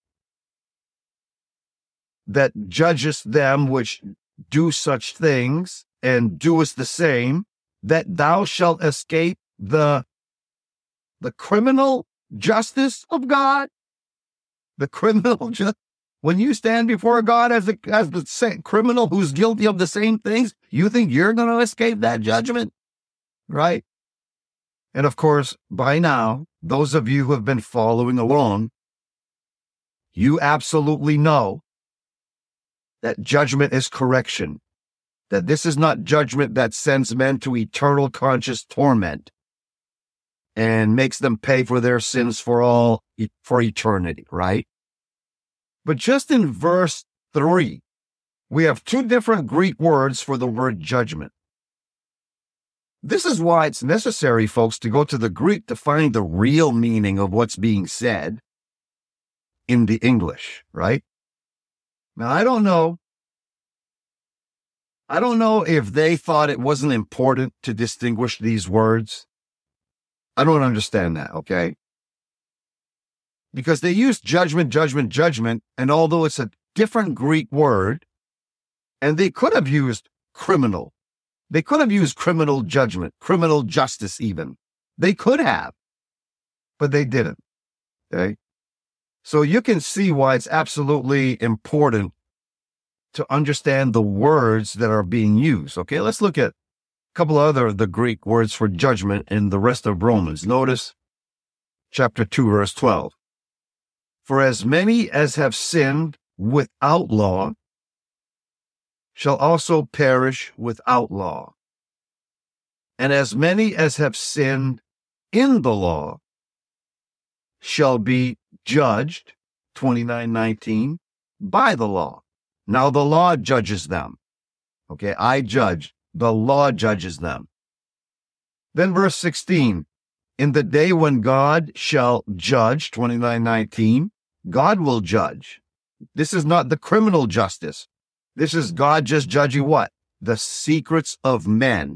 A: that judgest them which do such things, and doest the same, that thou shalt escape the, the criminal justice of God? The criminal justice. When you stand before God as the, as the same criminal who's guilty of the same things, you think you're going to escape that judgment, right? And of course, by now, those of you who have been following along, you absolutely know that judgment is correction, that this is not judgment that sends men to eternal conscious torment and makes them pay for their sins for all, for eternity, right? But just in verse three, we have two different Greek words for the word judgment. This is why it's necessary, folks, to go to the Greek to find the real meaning of what's being said in the English, right? Now, I don't know. I don't know if they thought it wasn't important to distinguish these words. I don't understand that, okay? Because they use judgment, judgment, judgment, and although it's a different Greek word, and they could have used criminal, they could have used criminal judgment, criminal justice even. They could have, but they didn't, okay? So you can see why it's absolutely important to understand the words that are being used, okay? Let's look at a couple other of the Greek words for judgment in the rest of Romans. Notice chapter two, verse twelve. For as many as have sinned without law shall also perish without law. And as many as have sinned in the law shall be judged, twenty-nine nineteen, by the law. Now the law judges them. Okay, I judge. The law judges them. Then verse sixteen, in the day when God shall judge, twenty-nine nineteen, God will judge. This is not the criminal justice. This is God just judging what? The secrets of men.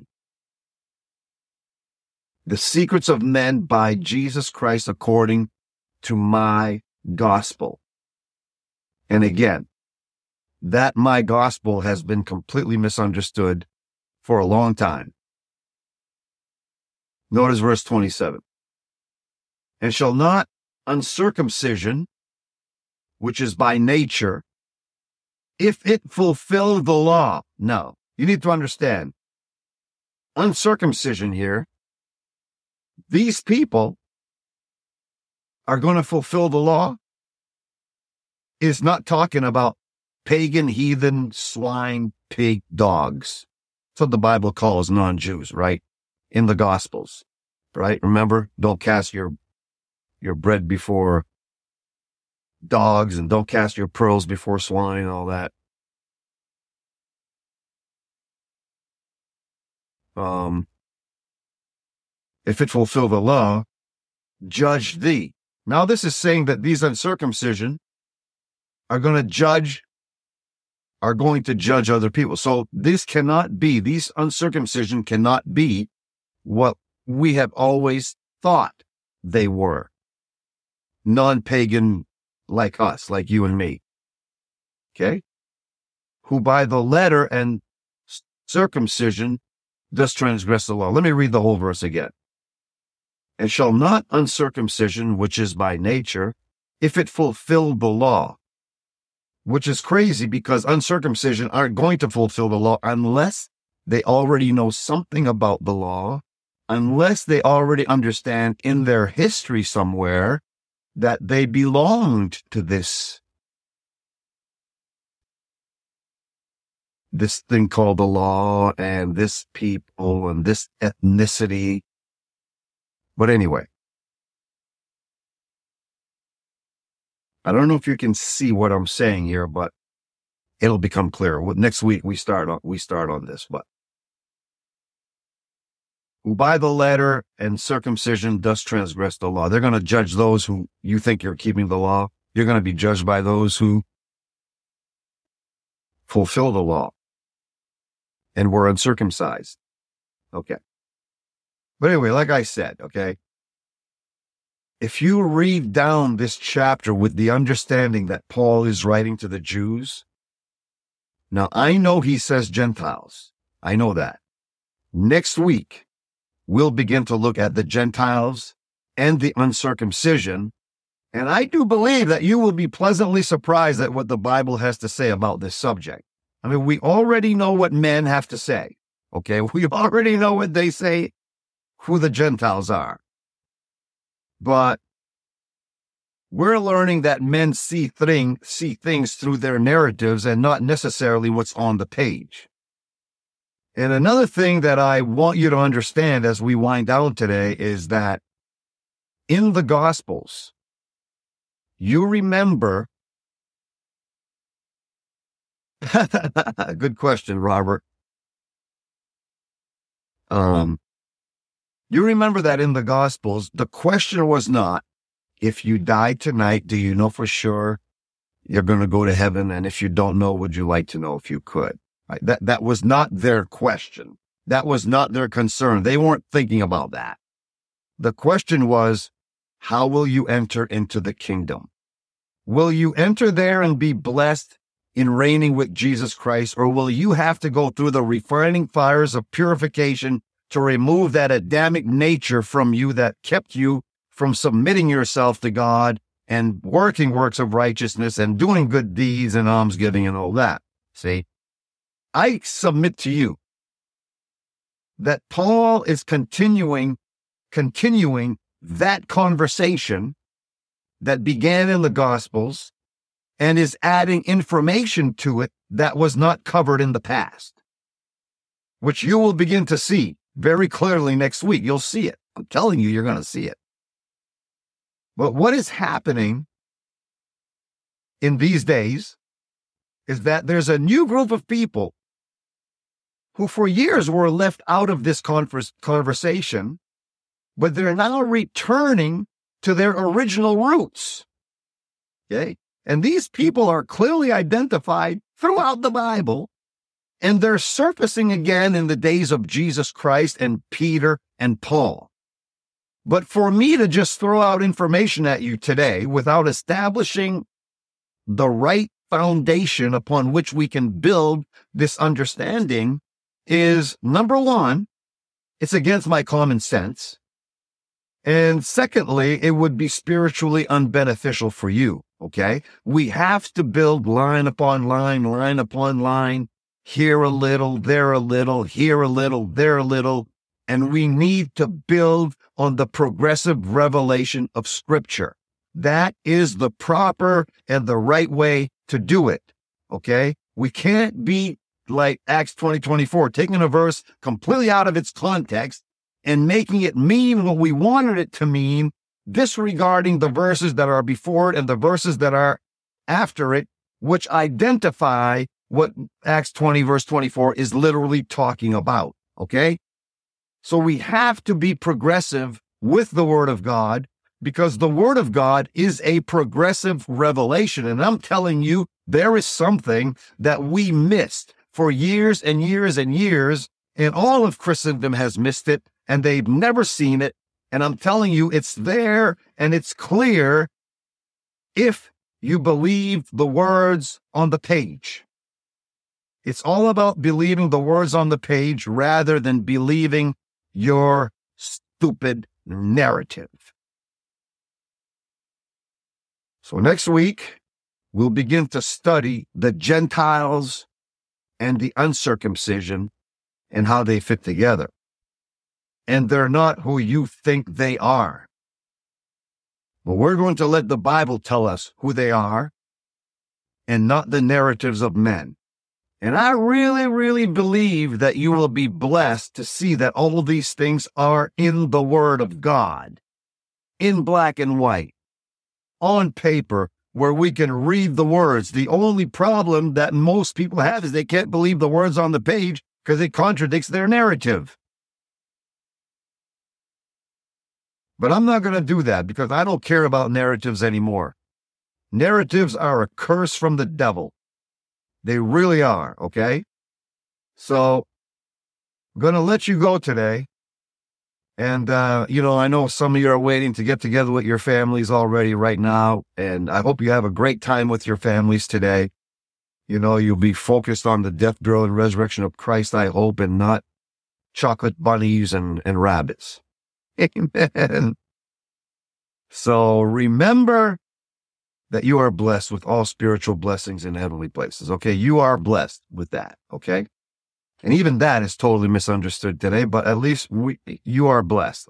A: The secrets of men by Jesus Christ according to my gospel. And again, that my gospel has been completely misunderstood for a long time. Notice verse twenty-seven. And shall not uncircumcision, which is by nature, if it fulfill the law. No, you need to understand, uncircumcision here, these people are going to fulfill the law, is not talking about pagan, heathen, swine, pig, dogs. That's what the Bible calls non-Jews, right? In the Gospels, right? Remember, don't cast your your bread before dogs, and don't cast your pearls before swine, and all that. Um, if it fulfill the law, judge thee. Now this is saying that these uncircumcision are going to judge, are going to judge other people. So this cannot be, these uncircumcision cannot be what we have always thought they were. Non-pagan like us, like you and me. Okay? Who by the letter and circumcision does transgress the law. Let me read the whole verse again. And shall not uncircumcision, which is by nature, if it fulfill the law. Which is crazy, because uncircumcision aren't going to fulfill the law unless they already know something about the law, unless they already understand in their history somewhere that they belonged to this, this thing called the law, and this people, and this ethnicity. But anyway, I don't know if you can see what I'm saying here, but it'll become clear. Next week we start on, we start on this, but who by the letter and circumcision does transgress the law. They're going to judge those who you think you're keeping the law. You're going to be judged by those who fulfill the law and were uncircumcised. Okay. But anyway, like I said, okay, if you read down this chapter with the understanding that Paul is writing to the Jews, now I know he says Gentiles. I know that. Next week, we'll begin to look at the Gentiles and the uncircumcision, and I do believe that you will be pleasantly surprised at what the Bible has to say about this subject. I mean, we already know what men have to say, okay? We already know what they say, who the Gentiles are. But we're learning that men see, thing, see things through their narratives and not necessarily what's on the page. And another thing that I want you to understand as we wind down today is that in the Gospels, you remember, good question, Robert. Um, you remember that in the Gospels, the question was not, if you die tonight, do you know for sure you're going to go to heaven? And if you don't know, would you like to know if you could? Right? That, that was not their question. That was not their concern. They weren't thinking about that. The question was, how will you enter into the kingdom? Will you enter there and be blessed in reigning with Jesus Christ, or will you have to go through the refining fires of purification to remove that Adamic nature from you that kept you from submitting yourself to God and working works of righteousness and doing good deeds and almsgiving and all that? See? I submit to you that Paul is continuing, continuing that conversation that began in the Gospels and is adding information to it that was not covered in the past, which you will begin to see very clearly next week. You'll see it. I'm telling you, you're going to see it. But what is happening in these days is that there's a new group of people who for years were left out of this conversation, but they're now returning to their original roots. Okay? And these people are clearly identified throughout the Bible, and they're surfacing again in the days of Jesus Christ and Peter and Paul. But for me to just throw out information at you today without establishing the right foundation upon which we can build this understanding is, number one, it's against my common sense. And secondly, it would be spiritually unbeneficial for you. Okay. We have to build line upon line, line upon line, here a little, there a little, here a little, there a little. And we need to build on the progressive revelation of Scripture. That is the proper and the right way to do it. Okay. We can't be like Acts twenty twenty-four, taking a verse completely out of its context and making it mean what we wanted it to mean, disregarding the verses that are before it and the verses that are after it, which identify what Acts twenty verse twenty-four is literally talking about. Okay. So we have to be progressive with the Word of God, because the Word of God is a progressive revelation. And I'm telling you, there is something that we missed for years and years and years, and all of Christendom has missed it, and they've never seen it. And I'm telling you, it's there and it's clear if you believe the words on the page. It's all about believing the words on the page rather than believing your stupid narrative. So next week, we'll begin to study the Gentiles and the uncircumcision and how they fit together. And they're not who you think they are. But we're going to let the Bible tell us who they are and not the narratives of men. And I really, really believe that you will be blessed to see that all of these things are in the Word of God, in black and white, on paper, where we can read the words. The only problem that most people have is they can't believe the words on the page because it contradicts their narrative. But I'm not going to do that because I don't care about narratives anymore. Narratives are a curse from the devil. They really are, okay? So I'm going to let you go today. And, uh, you know, I know some of you are waiting to get together with your families already right now. And I hope you have a great time with your families today. You know, you'll be focused on the death, burial, and resurrection of Christ, I hope, and not chocolate bunnies and, and rabbits. Amen. So remember that you are blessed with all spiritual blessings in heavenly places. Okay. You are blessed with that. Okay. And even that is totally misunderstood today, but at least we, you are blessed.